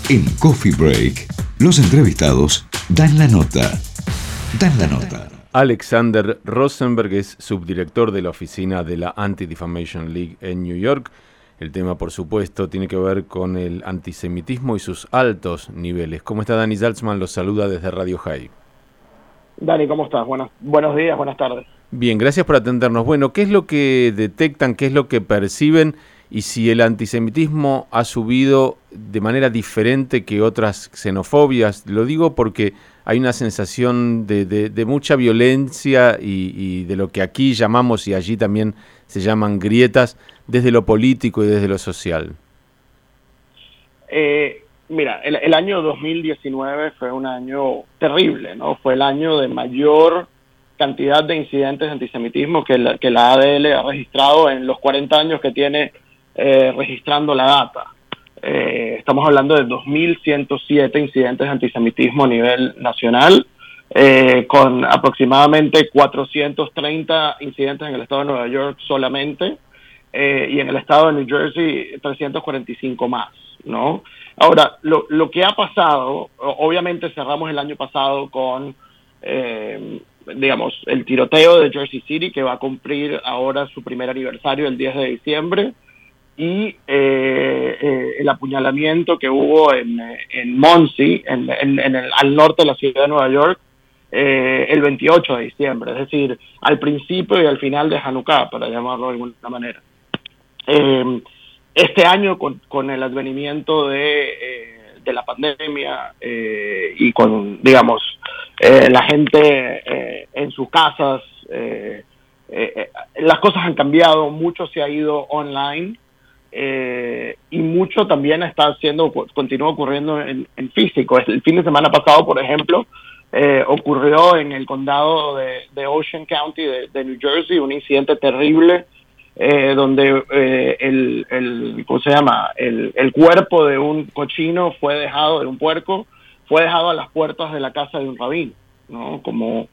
En Coffee Break, los entrevistados dan la nota. Dan la nota. Alexander Rosenberg es subdirector de la oficina de la Anti-Defamation League en New York. El tema, por supuesto, tiene que ver con el antisemitismo y sus altos niveles. ¿Cómo está Dani Saltzman? Los saluda desde Radio High. Dani, ¿cómo estás? Buenos días, buenas tardes. Bien, gracias por atendernos. Bueno, ¿qué es lo que detectan, qué es lo que perciben y si el antisemitismo ha subido de manera diferente que otras xenofobias? Lo digo porque hay una sensación de mucha violencia y de lo que aquí llamamos y allí también se llaman grietas desde lo político y desde lo social. Mira, el año 2019 fue un año terrible, ¿no? Fue el año de mayor cantidad de incidentes de antisemitismo que la ADL ha registrado en los 40 años que tiene registrando la data. Estamos hablando de 2.107 incidentes de antisemitismo a nivel nacional, con aproximadamente 430 incidentes en el estado de Nueva York solamente, y en el estado de New Jersey 345 más, ¿no? Ahora, lo que ha pasado, obviamente cerramos el año pasado con, el tiroteo de Jersey City, que va a cumplir ahora su primer aniversario el 10 de diciembre, y el apuñalamiento que hubo en Monsey, al norte de la ciudad de Nueva York, el 28 de diciembre, es decir, al principio y al final de Hanukkah, para llamarlo de alguna manera. Este año, con el advenimiento de la pandemia y con, la gente en sus casas, las cosas han cambiado, mucho se ha ido online, y mucho también continúa ocurriendo en físico. El fin de semana pasado, por ejemplo, ocurrió en el condado de Ocean County de New Jersey un incidente terrible, donde el cuerpo de un cochino de un puerco fue dejado a las puertas de la casa de un rabino, ¿no? Como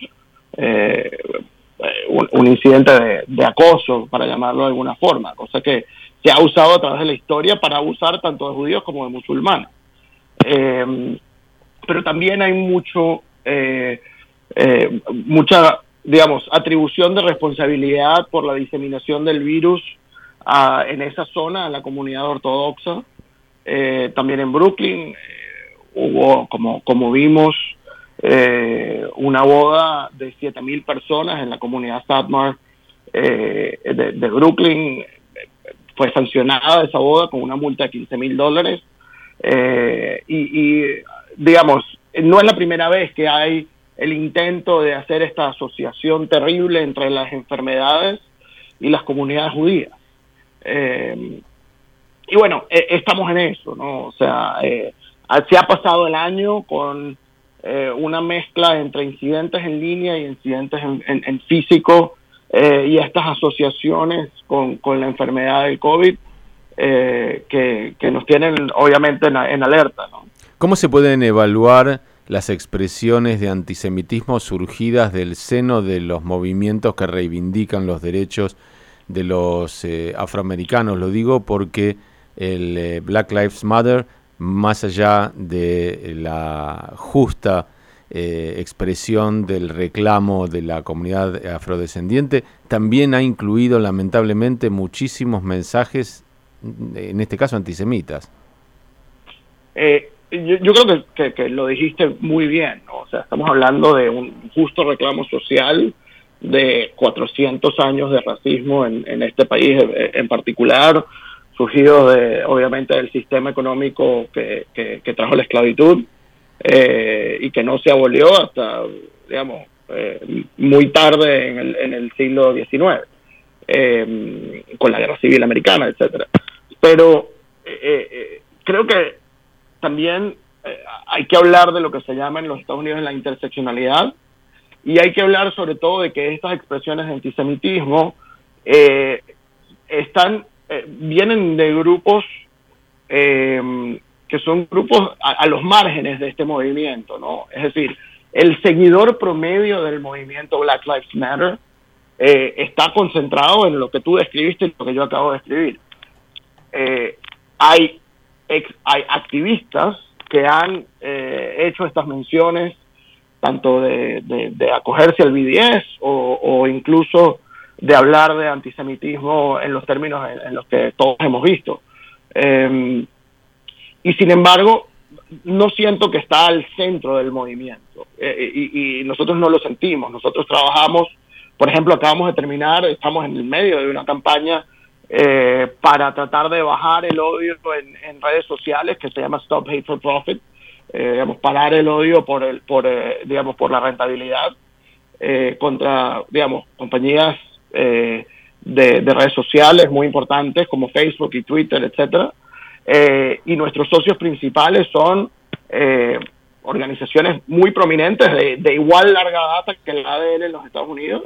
un incidente de acoso, para llamarlo de alguna forma, cosa que se ha usado a través de la historia para abusar tanto de judíos como de musulmanes. Pero también hay mucha atribución de responsabilidad por la diseminación del virus en esa zona, en la comunidad ortodoxa. También en Brooklyn hubo, como vimos, una boda de 7,000 personas en la comunidad Satmar de Brooklyn. Fue sancionada esa boda con una multa de $15,000. No es la primera vez que hay el intento de hacer esta asociación terrible entre las enfermedades y las comunidades judías. Estamos en eso, ¿no? O sea, se ha pasado el año con una mezcla entre incidentes en línea y incidentes en físico, y estas asociaciones con la enfermedad del COVID que nos tienen obviamente en alerta, ¿no? ¿Cómo se pueden evaluar las expresiones de antisemitismo surgidas del seno de los movimientos que reivindican los derechos de los afroamericanos? Lo digo porque el Black Lives Matter, más allá de la justa expresión del reclamo de la comunidad afrodescendiente, también ha incluido lamentablemente muchísimos mensajes, en este caso antisemitas. Yo creo que lo dijiste muy bien, ¿no? O sea, estamos hablando de un justo reclamo social de 400 años de racismo en este país en particular, surgido obviamente del sistema económico que trajo la esclavitud, y que no se abolió hasta, muy tarde en el siglo XIX, con la Guerra Civil Americana, etcétera. Pero creo que también hay que hablar de lo que se llama en los Estados Unidos la interseccionalidad, y hay que hablar sobre todo de que estas expresiones de antisemitismo vienen de grupos que son grupos a los márgenes de este movimiento, ¿no? Es decir, el seguidor promedio del movimiento Black Lives Matter está concentrado en lo que tú describiste y lo que yo acabo de escribir. Hay activistas que han hecho estas menciones, tanto de acogerse al BDS o incluso de hablar de antisemitismo en los términos en los que todos hemos visto. Y sin embargo, no siento que está al centro del movimiento. Y nosotros no lo sentimos. Nosotros trabajamos, por ejemplo, acabamos de terminar, estamos en el medio de una campaña para tratar de bajar el odio en redes sociales que se llama Stop Hate for Profit. Parar el odio por la rentabilidad contra, compañías de redes sociales muy importantes como Facebook y Twitter, etcétera. Y nuestros socios principales son organizaciones muy prominentes de igual larga data que la ADL en los Estados Unidos,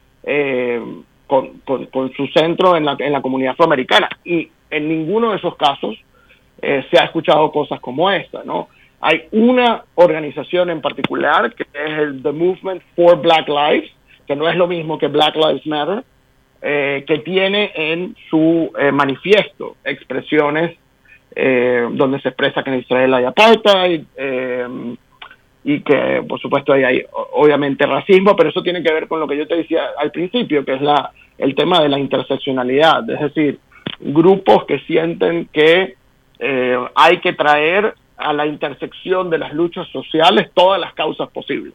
con su centro en la comunidad afroamericana. Y en ninguno de esos casos se ha escuchado cosas como esta, ¿no? Hay una organización en particular que es el The Movement for Black Lives, que no es lo mismo que Black Lives Matter, que tiene en su manifiesto expresiones donde se expresa que en Israel hay apartheid y que por supuesto hay obviamente racismo, pero eso tiene que ver con lo que yo te decía al principio, que es el tema de la interseccionalidad, es decir, grupos que sienten que hay que traer a la intersección de las luchas sociales todas las causas posibles.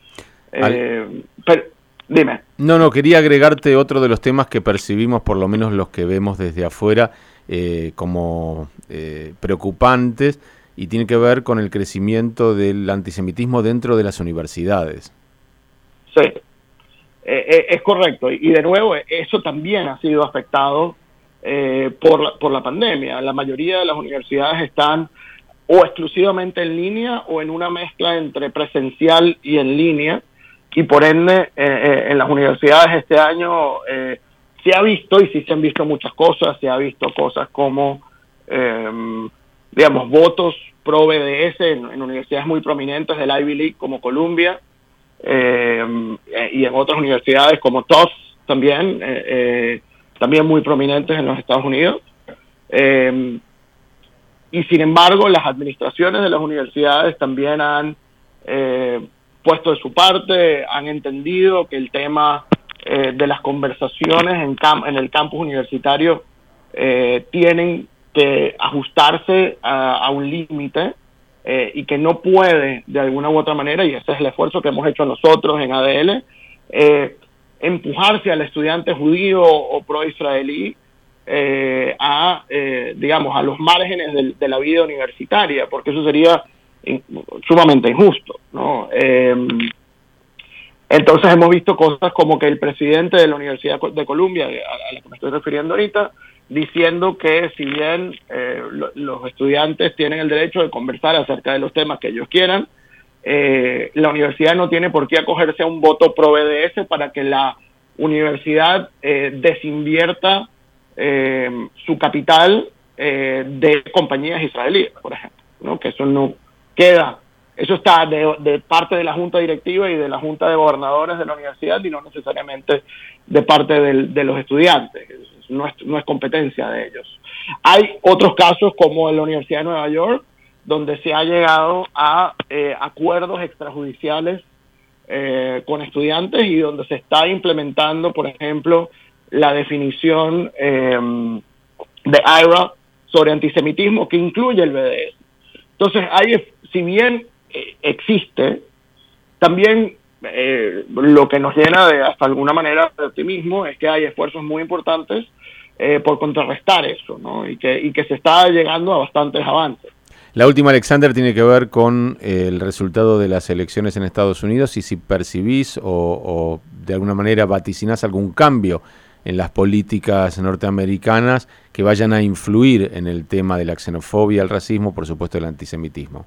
Pero dime. No, quería agregarte otro de los temas que percibimos, por lo menos los que vemos desde afuera, como preocupantes, y tiene que ver con el crecimiento del antisemitismo dentro de las universidades. Sí, es correcto. Y de nuevo, eso también ha sido afectado por la pandemia. La mayoría de las universidades están o exclusivamente en línea o en una mezcla entre presencial y en línea, y por ende en las universidades este año se ha visto, y sí se han visto muchas cosas, se ha visto cosas como votos pro BDS en universidades muy prominentes del Ivy League como Columbia, y en otras universidades como Tufts también muy prominentes en los Estados Unidos. Y sin embargo, las administraciones de las universidades también han puesto de su parte, han entendido que el tema de las conversaciones en el campus universitario tienen que ajustarse a un límite y que no puede, de alguna u otra manera, y ese es el esfuerzo que hemos hecho nosotros en ADL, empujarse al estudiante judío o pro-israelí a los márgenes de la vida universitaria, porque eso sería sumamente injusto, ¿no? Entonces hemos visto cosas como que el presidente de la Universidad de Columbia, a la que me estoy refiriendo ahorita, diciendo que si bien los estudiantes tienen el derecho de conversar acerca de los temas que ellos quieran, la universidad no tiene por qué acogerse a un voto pro BDS para que la universidad desinvierta su capital de compañías israelíes, por ejemplo, ¿no? Que eso no queda, eso está de parte de la junta directiva y de la junta de gobernadores de la universidad y no necesariamente de parte de los estudiantes, no es competencia de ellos. Hay otros casos como en la Universidad de Nueva York, donde se ha llegado a acuerdos extrajudiciales con estudiantes y donde se está implementando, por ejemplo, la definición de IHRA sobre antisemitismo que incluye el BDS. Entonces, si bien existe, también lo que nos llena de hasta alguna manera de optimismo es que hay esfuerzos muy importantes por contrarrestar eso, ¿no? Y que se está llegando a bastantes avances. La última, Alexander, tiene que ver con el resultado de las elecciones en Estados Unidos y si percibís o de alguna manera vaticinás algún cambio en las políticas norteamericanas que vayan a influir en el tema de la xenofobia, el racismo, por supuesto el antisemitismo.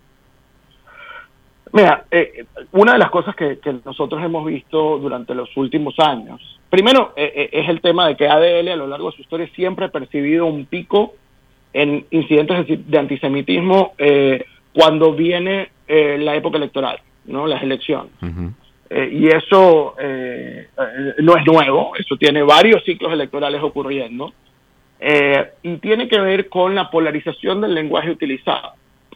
Mira, una de las cosas que nosotros hemos visto durante los últimos años, primero es el tema de que ADL a lo largo de su historia siempre ha percibido un pico en incidentes de antisemitismo cuando viene la época electoral, ¿no? Las elecciones. Uh-huh. Y eso no es nuevo, eso tiene varios ciclos electorales ocurriendo, y tiene que ver con la polarización del lenguaje utilizado.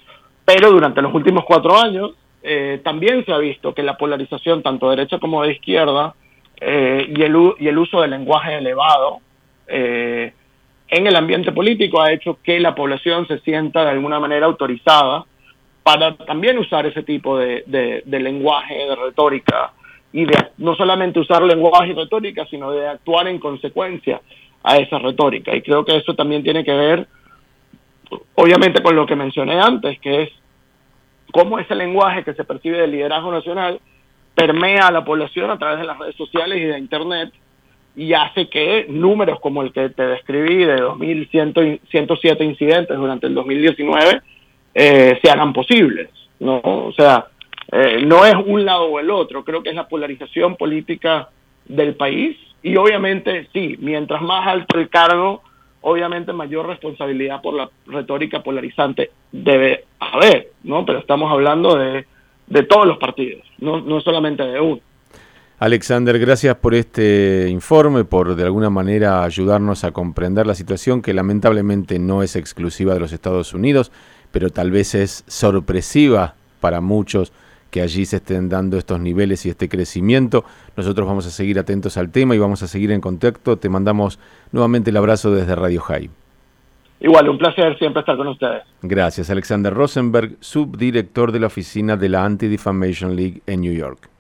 Pero durante los últimos 4 años también se ha visto que la polarización, tanto de derecha como de izquierda, y el uso del lenguaje elevado en el ambiente político ha hecho que la población se sienta de alguna manera autorizada para también usar ese tipo de lenguaje, de retórica, y de no solamente usar lenguaje y retórica, sino de actuar en consecuencia a esa retórica. Y creo que eso también tiene que ver, obviamente, con lo que mencioné antes, que es cómo ese lenguaje que se percibe del liderazgo nacional permea a la población a través de las redes sociales y de Internet, y hace que números como el que te describí de 2.107 incidentes durante el 2019 se hagan posibles, ¿no? O sea, no es un lado o el otro, creo que es la polarización política del país, y obviamente sí, mientras más alto el cargo, obviamente mayor responsabilidad por la retórica polarizante debe haber, ¿no? Pero estamos hablando de todos los partidos, no solamente de uno. Alexander, gracias por este informe, por de alguna manera ayudarnos a comprender la situación que lamentablemente no es exclusiva de los Estados Unidos, pero tal vez es sorpresiva para muchos que allí se estén dando estos niveles y este crecimiento. Nosotros vamos a seguir atentos al tema y vamos a seguir en contacto. Te mandamos nuevamente el abrazo desde Radio High. Igual, un placer siempre estar con ustedes. Gracias, Alexander Rosenberg, subdirector de la oficina de la Anti-Defamation League en New York.